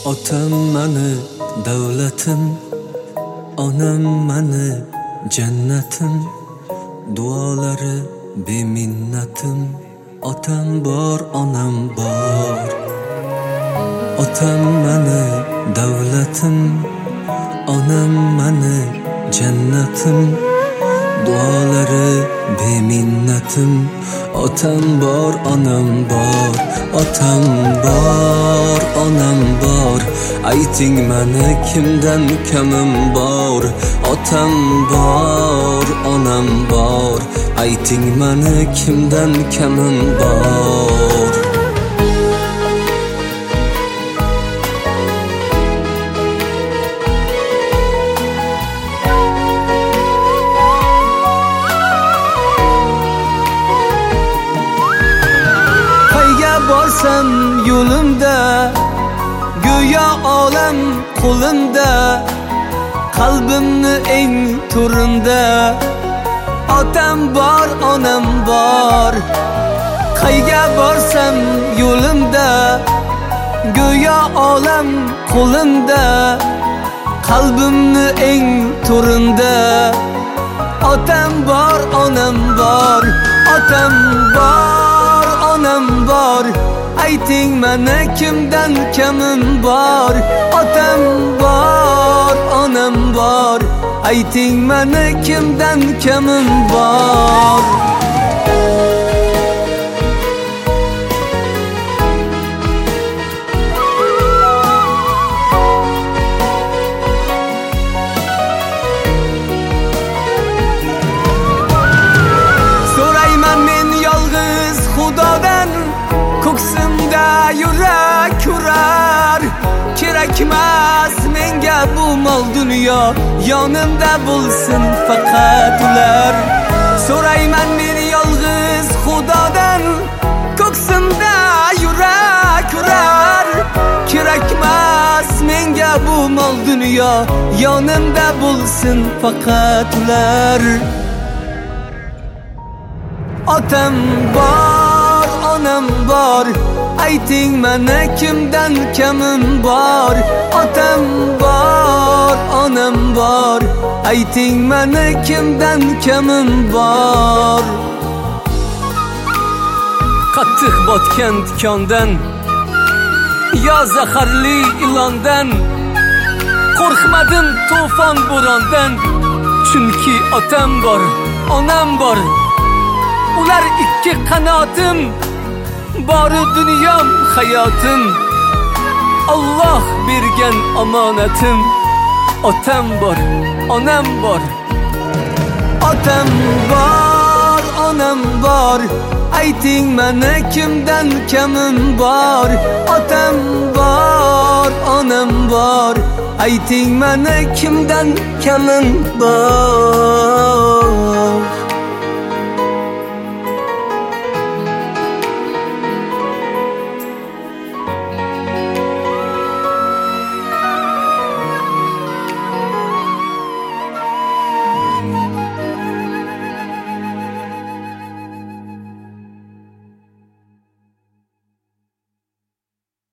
Otam mani davlatim, onam mani jannatim, duolari beminnatim. Otam bor, onam bor. Otam mani davlatim, onam mani jannatim, duolari beminnatim. Otam bor, onam bor. Otam bor, onam bor. Ayting mani kimdan kamim bor. Otam bor, onam bor. Ayting mani kimdan kamim bor. Borsam yo'limda, go'yo olam qo'limda, qalbimni eng to'rinda. Otam bor, onam bor. Qayga borsam yo'limda, go'yo olam qo'limda, qalbimni eng to'rinda. Otam bor, onam bor. Otam bor, onam bor. Ayting mani kimdan kamim bor. Otam bor, onam bor. Ayting mani kimdan kamim bor. So'rayman men yolg'iz Xudodan, ko'ksimda yurak urar. Kerakmas menga bu mol dunyo, yonimda bo'lsin faqat ular. So'rayman men yolg'iz Xudodan, ko'ksimda yurak urar. Kerakmas menga bu mol dunyo, yonimda bo'lsin faqat ular. Otam bor, onam bor. Ayting mani kimdan kamim bor. Otam bor, onam bor. Ayting mani kimdan kamim bor. Qattiq botgan tikondan, yo zaharli ilondan, qo'rqmadim to'fon bo'rondan. Chunki otam bor, onam bor. Ular ikki qanotim, bori dunyom hayotim, Alloh bergan omonatim. Otam bor, onam bor. Otam bor, onam bor. Ayting mani kimdan kamim bor. Otam bor, onam bor. Ayting mani kimdan kamim bor.